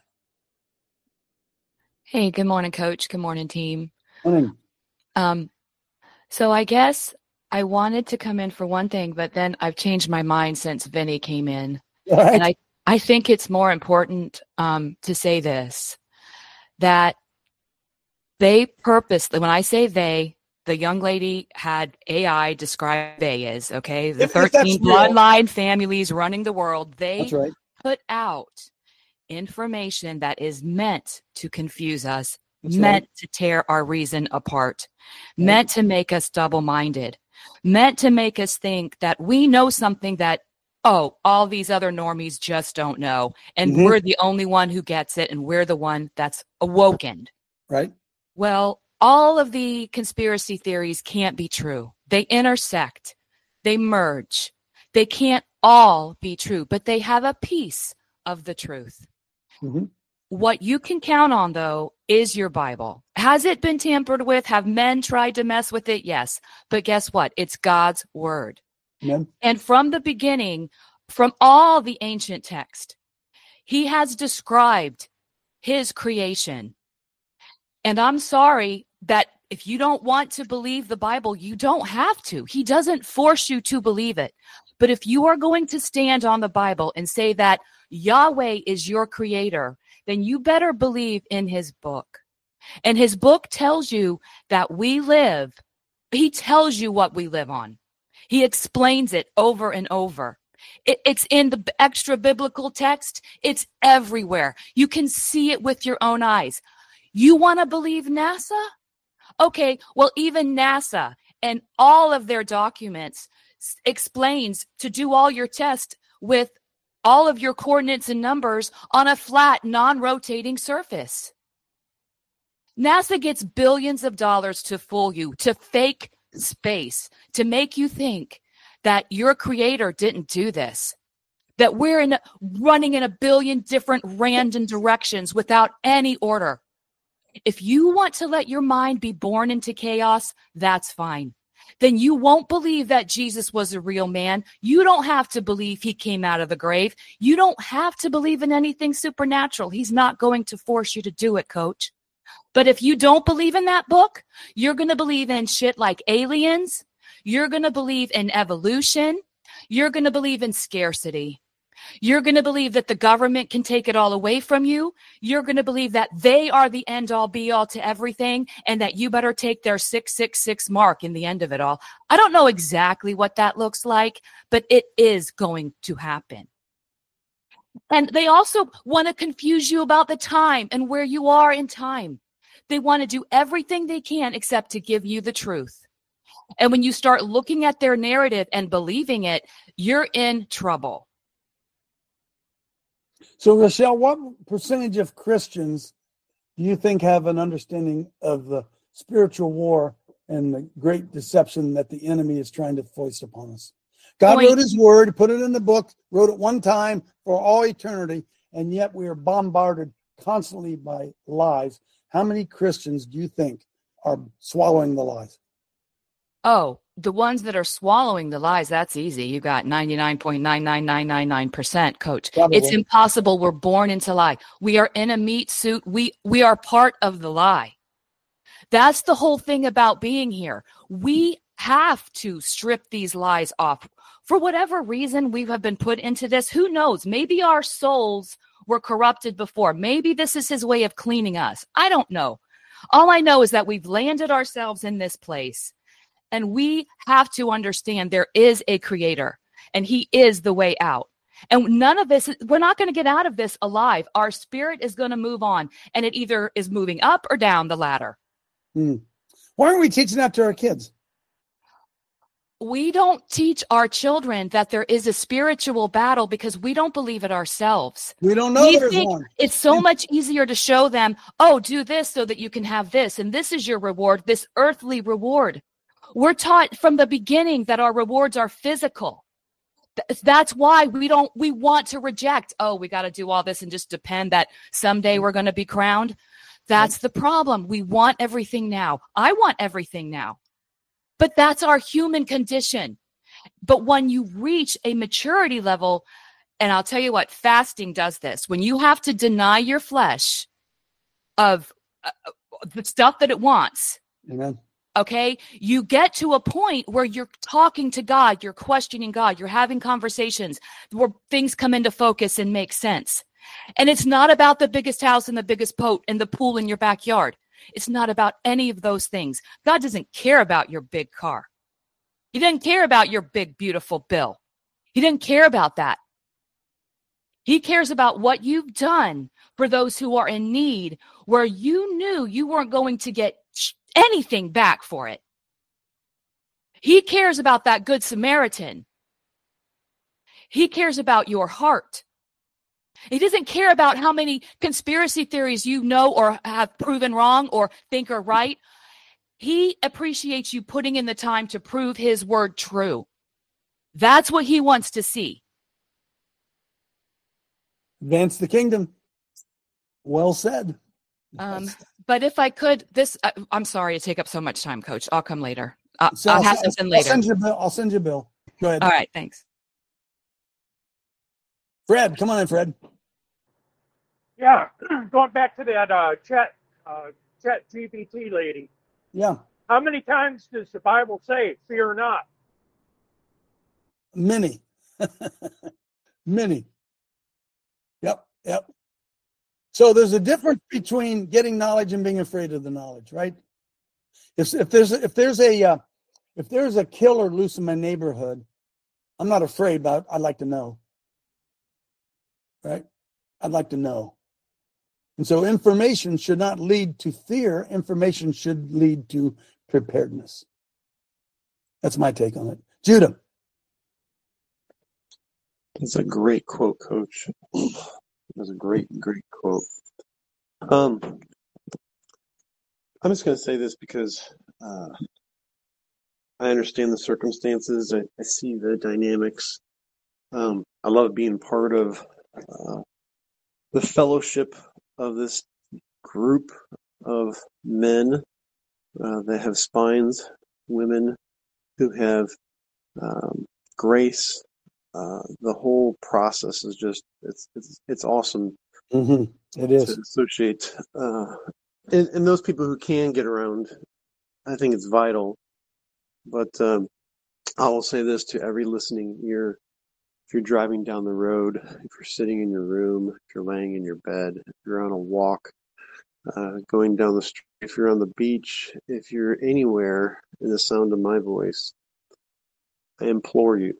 Hey, good morning, Coach. Good morning, team. Morning. Um, so I guess I wanted to come in for one thing, but then I've changed my mind since Vinny came in. All right. And I, I think it's more important um, to say this, that they purposely, when I say they, the young lady had A I describe they as, okay? The If- if thirteen that's real. bloodline families running the world, they That's right. put out information that is meant to confuse us, That's meant right. to tear our reason apart, meant to make us double-minded, meant to make us think that we know something that, oh, all these other normies just don't know, and Mhm. we're the only one who gets it, and we're the one that's awoken. Right? Well, all of the conspiracy theories can't be true. They intersect. They merge. They can't all be true, but they have a piece of the truth. Mhm. What you can count on, though, is your Bible. Has it been tampered with? Have men tried to mess with it? Yes. But guess what? It's God's word. Amen. And from the beginning, from all the ancient text, he has described his creation. And I'm sorry that if you don't want to believe the Bible, you don't have to. He doesn't force you to believe it. But if you are going to stand on the Bible and say that Yahweh is your creator, then you better believe in his book. And his book tells you that we live, he tells you what we live on. He explains it over and over. It, it's in the extra biblical text. It's everywhere. You can see it with your own eyes. You want to believe NASA? Okay, well, even NASA and all of their documents s- explains to do all your tests with all of your coordinates and numbers on a flat, non-rotating surface. NASA gets billions of dollars to fool you, to fake space, to make you think that your creator didn't do this, that we're in a, running in a billion different random directions without any order. If you want to let your mind be born into chaos, that's fine. Then you won't believe that Jesus was a real man. You don't have to believe he came out of the grave. You don't have to believe in anything supernatural. He's not going to force you to do it, coach. But if you don't believe in that book, you're going to believe in shit like aliens. You're going to believe in evolution. You're going to believe in scarcity. You're going to believe that the government can take it all away from you. You're going to believe that they are the end all be all to everything and that you better take their six six six mark in the end of it all. I don't know exactly what that looks like, but it is going to happen. And they also want to confuse you about the time and where you are in time. They want to do everything they can except to give you the truth. And when you start looking at their narrative and believing it, you're in trouble. So, Rochelle, what percentage of Christians do you think have an understanding of the spiritual war and the great deception that the enemy is trying to foist upon us? God Point. wrote his word, put it in the book, wrote it one time for all eternity, and yet we are bombarded constantly by lies. How many Christians do you think are swallowing the lies? Oh, the ones that are swallowing the lies, that's easy. You got ninety-nine point nine nine nine nine nine percent, coach. Probably. It's impossible. We're born into lie. We are in a meat suit. We we are part of the lie. That's the whole thing about being here. We have to strip these lies off. For whatever reason we have been put into this, who knows? Maybe our souls were corrupted before. Maybe this is his way of cleaning us. I don't know. All I know is that we've landed ourselves in this place. And we have to understand there is a creator and he is the way out. And none of this, we're not going to get out of this alive. Our spirit is going to move on and it either is moving up or down the ladder. Hmm. Why aren't we teaching that to our kids? We don't teach our children that there is a spiritual battle because we don't believe it ourselves. We don't know We there's think one. it's so much easier to show them, oh, do this so that you can have this, and this is your reward, this earthly reward. We're taught from the beginning that our rewards are physical. Th- That's why we don't, we want to reject, oh, we got to do all this and just depend that someday we're going to be crowned. That's the problem. We want everything now. I want everything now. But that's our human condition. But when you reach a maturity level, and I'll tell you what, fasting does this. When you have to deny your flesh of uh, the stuff that it wants, Amen. okay, you get to a point where you're talking to God, you're questioning God, you're having conversations where things come into focus and make sense. And it's not about the biggest house and the biggest boat and the pool in your backyard. It's not about any of those things. God doesn't care about your big car. He doesn't care about your big, beautiful bill. He doesn't care about that. He cares about what you've done for those who are in need, where you knew you weren't going to get anything back for it. He cares about that Good Samaritan. He cares about your heart. He doesn't care about how many conspiracy theories you know or have proven wrong or think are right. He appreciates you putting in the time to prove his word true. That's what he wants to see. Advance the kingdom. Well said. Um, but if I could, this, uh, I'm sorry to take up so much time, Coach. I'll come later. Uh, So I'll I'll, have I'll, something I'll later. send you a bill. I'll send you a bill. Go ahead. All right, thanks. Fred, come on in, Fred. Yeah, going back to that uh, chat uh, chat G P T lady. Yeah. How many times does the Bible say, fear not? Many. Many. Yep. Yep. So there's a difference between getting knowledge and being afraid of the knowledge, right? If, if there's a, if there's a uh, if there's a killer loose in my neighborhood, I'm not afraid, but I'd like to know. Right? I'd like to know. And so information should not lead to fear. Information should lead to preparedness. That's my take on it. Judah. That's a great quote, Coach. That's a great, great quote. Um, I'm just going to say this because uh, I understand the circumstances. I, I see the dynamics. Um, I love being part of uh, the fellowship of this group of men uh, that have spines, women who have um, grace. Uh, the whole process is just, it's it's, it's awesome. Mm-hmm. It is. To associate. Uh, and, and those people who can get around, I think it's vital. But um, I will say this to every listening ear. If you're driving down the road, if you're sitting in your room, if you're laying in your bed, if you're on a walk, uh, going down the street, if you're on the beach, if you're anywhere in the sound of my voice, I implore you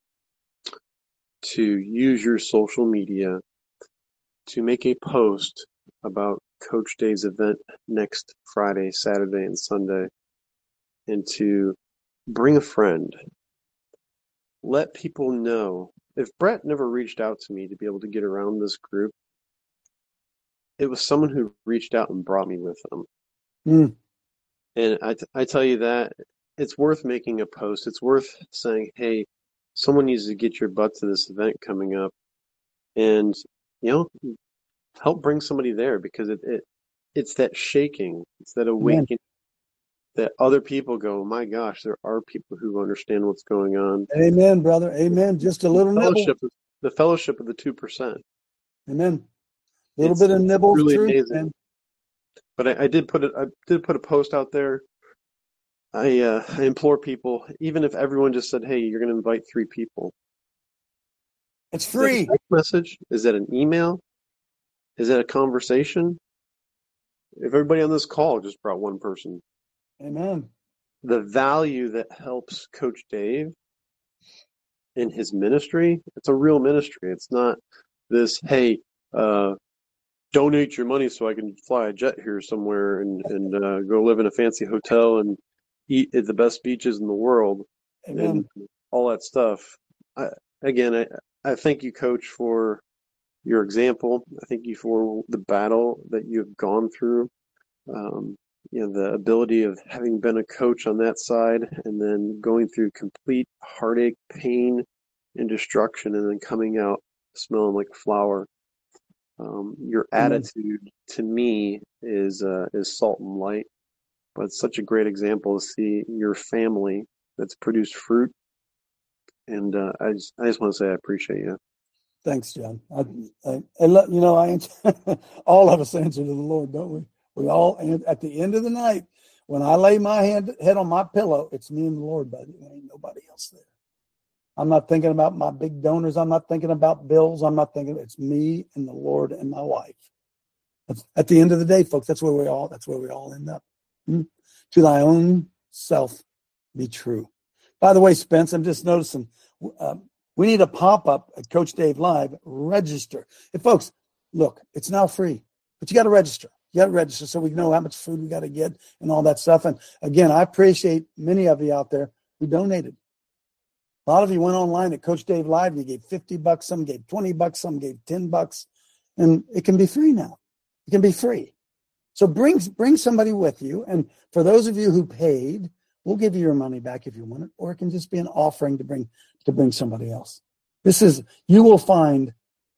to use your social media to make a post about Coach Dave's event next Friday, Saturday, and Sunday, and to bring a friend. Let people know. If Brett never reached out to me to be able to get around this group, it was someone who reached out and brought me with them. Mm. And I, t- I tell you that it's worth making a post. It's worth saying, hey, someone needs to get your butt to this event coming up. And, you know, help bring somebody there, because it, it it's that shaking, it's that awakening. That other people go, my gosh, there are people who understand what's going on. Amen, brother. Amen. Just a little the fellowship, nibble. The fellowship of the two percent. Amen. A little It's bit of nibble. really truth, amazing. man. But I, I did put it. I did put a post out there. I, uh, I implore people, even if everyone just said, "Hey, you're going to invite three people." It's free. Is that a text message? Is that an email? Is that a conversation? If everybody on this call just brought one person, Amen. The value that helps Coach Dave in his ministry, it's a real ministry. It's not this, hey, uh, donate your money so I can fly a jet here somewhere and and uh, go live in a fancy hotel and eat at the best beaches in the world. Amen. And all that stuff. I, again, I, I thank you, Coach, for your example. I thank you for the battle that you've gone through. Um, you know, the ability of having been a coach on that side and then going through complete heartache, pain, and destruction, and then coming out smelling like a flower. Um, your attitude to me is uh, is salt and light, but it's such a great example to see your family that's produced fruit. And uh, I just I just want to say I appreciate you. Thanks, John. I, I, I let, you know, I answer, all of us answer to the Lord, don't we? We all, and at the end of the night, when I lay my head, head on my pillow, it's me and the Lord, buddy. There ain't nobody else there. I'm not thinking about my big donors. I'm not thinking about bills. I'm not thinking, it's me and the Lord and my wife. That's, at the end of the day, folks, that's where we all, that's where we all end up. Hmm? To thy own self be true. By the way, Spence, I'm just noticing, uh, we need a pop-up at Coach Dave Live. Register. And folks, look, it's now free, but you got to register. You got to register so we know how much food we got to get and all that stuff. And again, I appreciate many of you out there who donated. A lot of you went online at Coach Dave Live and you gave fifty bucks, some gave twenty bucks, some gave ten bucks. And it can be free now. It can be free. So bring, bring somebody with you. And for those of you who paid, we'll give you your money back if you want it, or it can just be an offering to bring to bring somebody else. This is, you will find,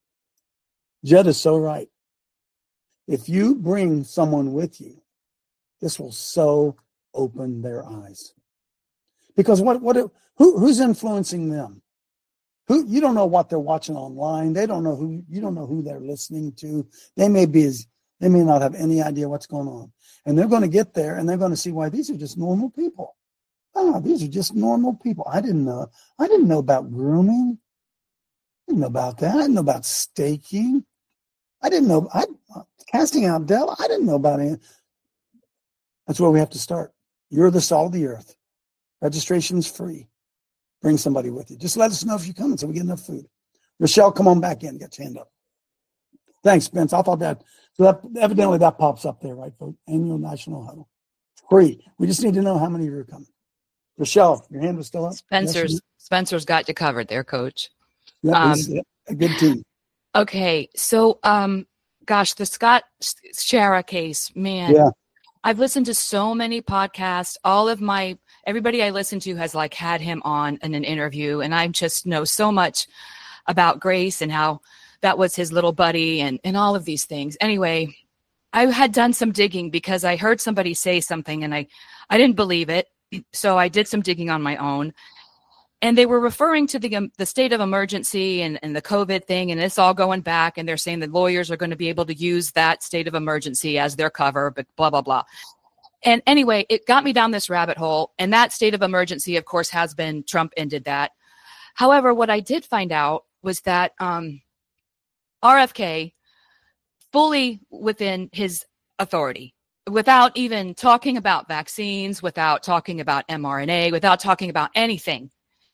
Jed is so right. If you bring someone with you, this will so open their eyes. Because what what who who's influencing them? Who you don't know what they're watching online. They don't know who you don't know who they're listening to. They may be as they may not have any idea what's going on. And they're going to get there and they're going to see why these are just normal people. Oh, these are just normal people. I didn't know. I didn't know about grooming. I didn't know about that. I didn't know about staking. I didn't know. I casting out devil. I didn't know about it. That's where we have to start. You're the salt of the earth. Registration is free. Bring somebody with you. Just let us know if you're coming so we get enough food. Rochelle, come on back in. Get your hand up. Thanks, Spence. I thought that. So that evidently that pops up there, right? For annual national huddle. Free. We just need to know how many of you are coming. Rochelle, your hand was still up. Spencer's Yes, Spencer's got you covered there, Coach. yeah, Um, it's, yeah, a good team. Okay, so um, gosh, the Scott Schara case, man. Yeah. I've listened to so many podcasts. All of my everybody I listen to has like had him on in an interview, and I just know so much about Grace and how that was his little buddy and and all of these things. Anyway, I had done some digging because I heard somebody say something and I I didn't believe it. So I did some digging on my own, and they were referring to the um, the state of emergency and, and the COVID thing, and it's all going back, and they're saying the lawyers are going to be able to use that state of emergency as their cover, but blah, blah, blah. And anyway, it got me down this rabbit hole, and that state of emergency, of course, has been, Trump ended that. However, what I did find out was that um, R F K, fully within his authority, without even talking about vaccines, without talking about mRNA, without talking about anything.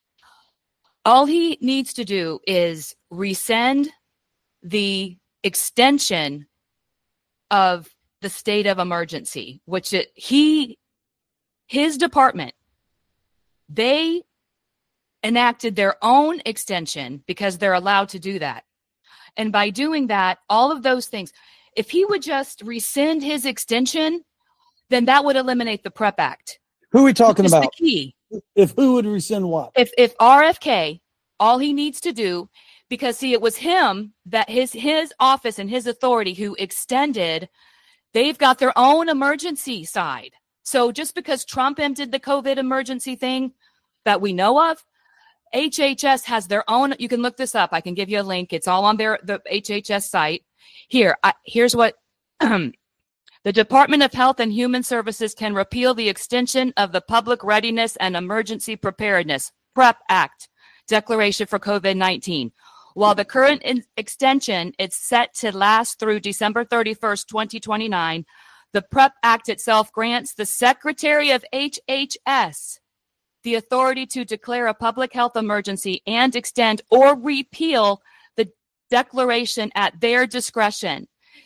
All he needs to do is rescind the extension of the state of emergency, which it, he, his department, they enacted their own extension because they're allowed to do that. And by doing that, all of those things, if he would just rescind his extension, then that would eliminate the PrEP Act. Who are we talking Which is about? the key. If who would rescind what? If if R F K, all he needs to do, because see, it was him that his his office and his authority who extended, they've got their own emergency side. So just because Trump ended the COVID emergency thing that we know of, H H S has their own. You can look this up. I can give you a link. It's all on their the H H S site. Here, I, here's what um, the Department of Health and Human Services can repeal the extension of the Public Readiness and Emergency Preparedness PrEP Act declaration for COVID nineteen. While the current in- extension is set to last through December thirty-first, twenty twenty-nine, the PrEP Act itself grants the Secretary of H H S the authority to declare a public health emergency and extend or repeal the declaration at their discretion.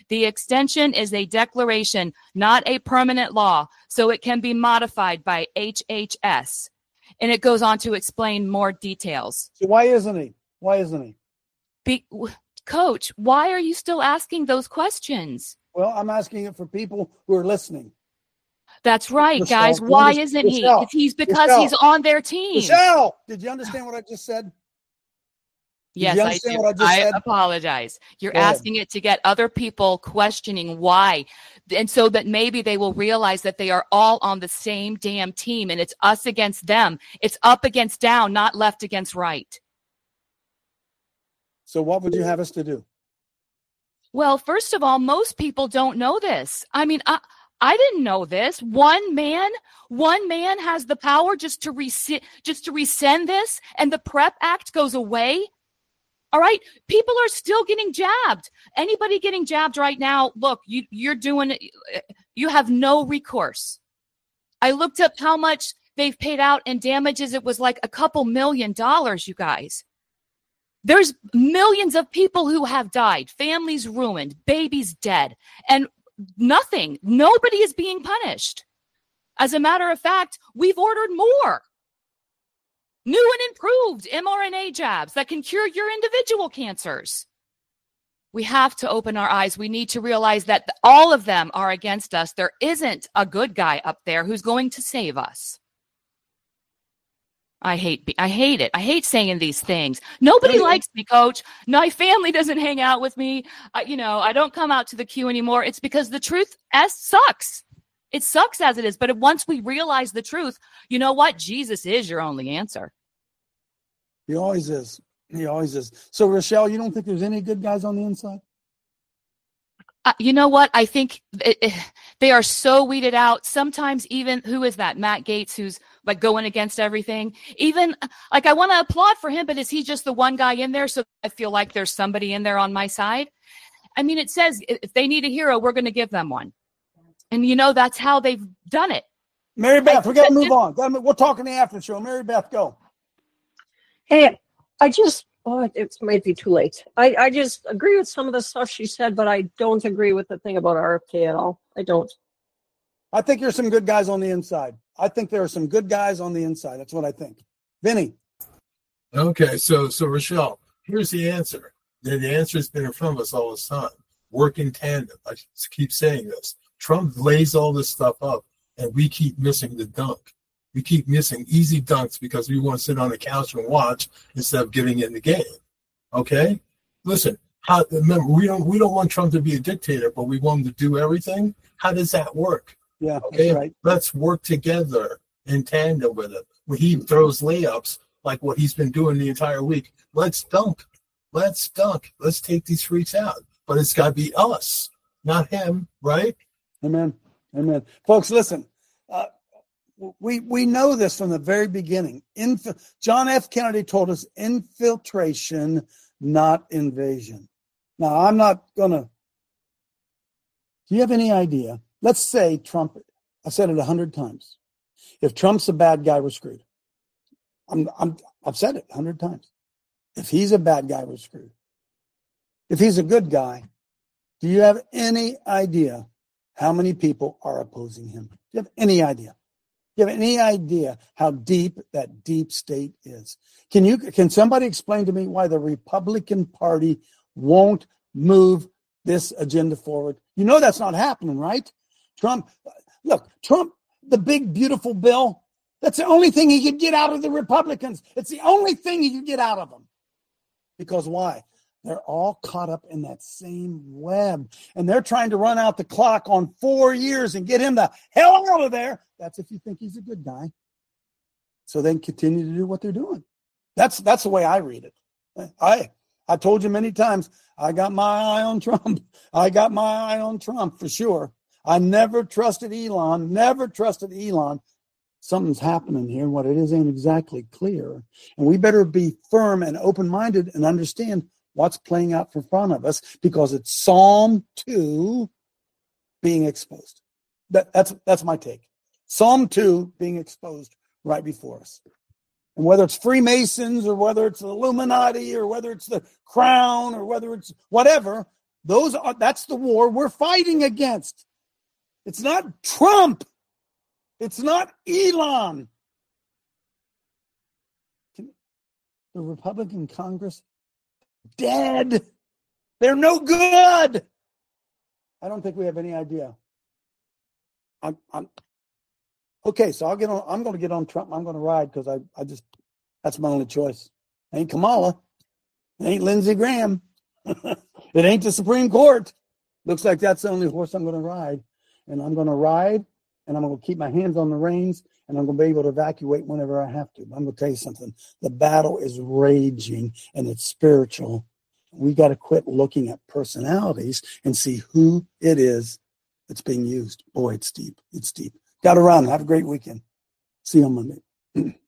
The extension is a declaration, not a permanent law, so it can be modified by H H S. And it goes on to explain more details. So why isn't he? Why isn't he? Be- Coach, why are you still asking those questions? Well, I'm asking it for people who are listening. That's right, Michelle, guys. you Why understand- isn't he? Michelle, If he's because Michelle, he's on their team. Michelle, did you understand what I just said? Did Yes, you I understand do. what I just I said? apologize. You're Go ahead. asking it to get other people questioning why. And so that maybe they will realize that they are all on the same damn team and it's us against them. It's up against down, not left against right. So what would you have us to do? Well, first of all, most people don't know this. I mean, I, I didn't know this. One man, one man has the power just to resi- just to rescind this, and the PrEP Act goes away. All right, people are still getting jabbed. Anybody getting jabbed right now? Look, you, you're doing. You have no recourse. I looked up how much they've paid out in damages. It was like a couple million dollars, you guys. There's millions of people who have died, families ruined, babies dead, and nothing. Nobody is being punished. As a matter of fact, we've ordered more new and improved mRNA jabs that can cure your individual cancers. We have to open our eyes. We need to realize that all of them are against us. There isn't a good guy up there who's going to save us. I hate I hate it. I hate saying these things. Nobody likes me, Coach. My family doesn't hang out with me. I, you know, I don't come out to the queue anymore. It's because the truth as sucks. It sucks as it is. But once we realize the truth, you know what? Jesus is your only answer. He always is. He always is. So, Rochelle, you don't think there's any good guys on the inside? Uh, you know what? I think it, it, they are so weeded out. Sometimes even, who is that? Matt Gaetz, who's like going against everything. Even like I want to applaud for him, but is he just the one guy in there? So I feel like there's somebody in there on my side. I mean, it says if they need a hero, we're going to give them one. And you know, that's how they've done it. Mary Beth, I, we got to move on. Gotta move, we'll talk in the after show. Mary Beth, go. Hey, I just, oh, it might be too late. I, I just agree with some of the stuff she said, but I don't agree with the thing about R F K at all. I don't. I think there's some good guys on the inside. I think there are some good guys on the inside. That's what I think. Vinny. Okay, so so Rochelle, here's the answer. The, the answer has been in front of us all this time. Work in tandem. I keep saying this. Trump lays all this stuff up, and we keep missing the dunk. We keep missing easy dunks because we want to sit on the couch and watch instead of getting in the game. Okay? Listen, how, remember, we don't we don't want Trump to be a dictator, but we want him to do everything. How does that work? Yeah, okay, that's right. Let's work together in tandem with him. When he throws layups like what he's been doing the entire week, let's dunk. Let's dunk. Let's take these freaks out. But it's got to be us, not him, right? Amen. Amen. Folks, listen. Uh, we we know this from the very beginning. Inf- John F. Kennedy told us infiltration, not invasion. Now, I'm not going to. Do you have any idea? Let's say Trump, I said it a hundred times. If Trump's a bad guy, we're screwed. I'm, I'm, I've said it a hundred times. If he's a bad guy, we're screwed. If he's a good guy, do you have any idea how many people are opposing him? Do you have any idea? Do you have any idea how deep that deep state is? Can you, can somebody explain to me why the Republican Party won't move this agenda forward? You know that's not happening, right? Trump, look, Trump, the big, beautiful bill, that's the only thing he could get out of the Republicans. It's the only thing he could get out of them. Because why? They're all caught up in that same web. And they're trying to run out the clock on four years and get him the hell out of there. That's if you think he's a good guy. So they can continue to do what they're doing. That's that's the way I read it. I I told you many times, I got my eye on Trump. I got my eye on Trump for sure. I never trusted Elon, never trusted Elon. Something's happening here. What it is ain't exactly clear. And we better be firm and open-minded and understand what's playing out in front of us because it's Psalm two being exposed. That, that's, that's my take. Psalm two being exposed right before us. And whether it's Freemasons or whether it's the Illuminati or whether it's the Crown or whether it's whatever, Those are, that's the war we're fighting against. It's not Trump. It's not Elon. The Republican Congress, dead. They're no good. I don't think we have any idea. I'm, I'm okay. So I'll get on. I'm going to get on Trump. I'm going to ride because I, I just that's my only choice. It ain't Kamala. It ain't Lindsey Graham. It ain't the Supreme Court. Looks like that's the only horse I'm going to ride, and I'm going to ride, and I'm going to keep my hands on the reins, and I'm going to be able to evacuate whenever I have to. I'm going to tell you something. The battle is raging, and it's spiritual. We got to quit looking at personalities and see who it is that's being used. Boy, it's deep. It's deep. Got to run. Have a great weekend. See you on Monday.